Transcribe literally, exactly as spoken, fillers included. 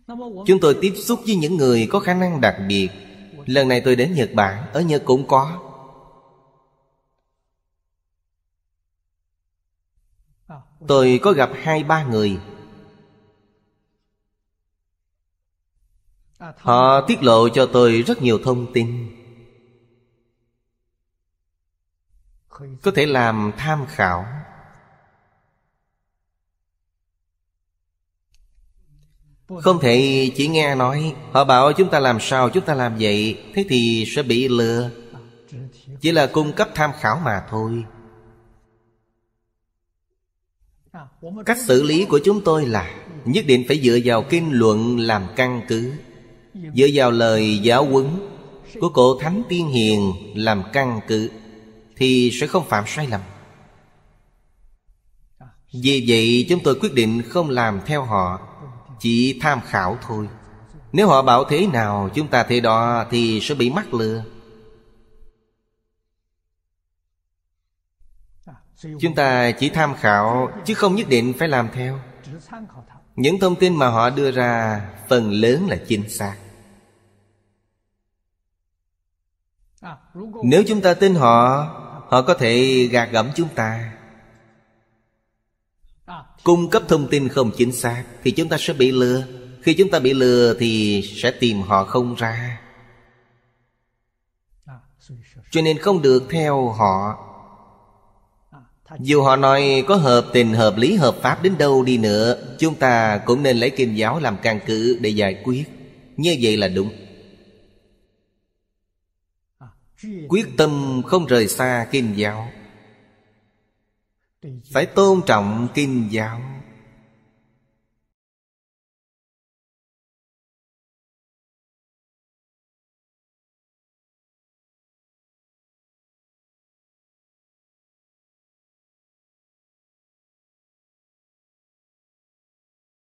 Chúng tôi tiếp xúc với những người có khả năng đặc biệt. Lần này tôi đến Nhật Bản, ở Nhật cũng có. Tôi có gặp hai ba người. Họ tiết lộ cho tôi rất nhiều thông tin có thể làm tham khảo. Không thể chỉ nghe nói họ bảo chúng ta làm sao chúng ta làm vậy, thế thì sẽ bị lừa. Chỉ là cung cấp tham khảo mà thôi. Cách xử lý của chúng tôi là nhất định phải dựa vào kinh luận làm căn cứ, dựa vào lời giáo huấn của cổ thánh tiên hiền làm căn cứ, thì sẽ không phạm sai lầm. Vì vậy chúng tôi quyết định không làm theo họ, chỉ tham khảo thôi. Nếu họ bảo thế nào chúng ta thế đó thì sẽ bị mắc lừa. Chúng ta chỉ tham khảo chứ không nhất định phải làm theo. Những thông tin mà họ đưa ra phần lớn là chính xác. Nếu chúng ta tin họ, họ có thể gạt gẫm chúng ta, cung cấp thông tin không chính xác, thì chúng ta sẽ bị lừa. Khi chúng ta bị lừa thì sẽ tìm họ không ra. Cho nên không được theo họ. Dù họ nói có hợp tình, hợp lý, hợp pháp đến đâu đi nữa, chúng ta cũng nên lấy kinh giáo làm căn cứ để giải quyết. Như vậy là đúng. Quyết tâm không rời xa kinh giáo, phải tôn trọng kinh giáo.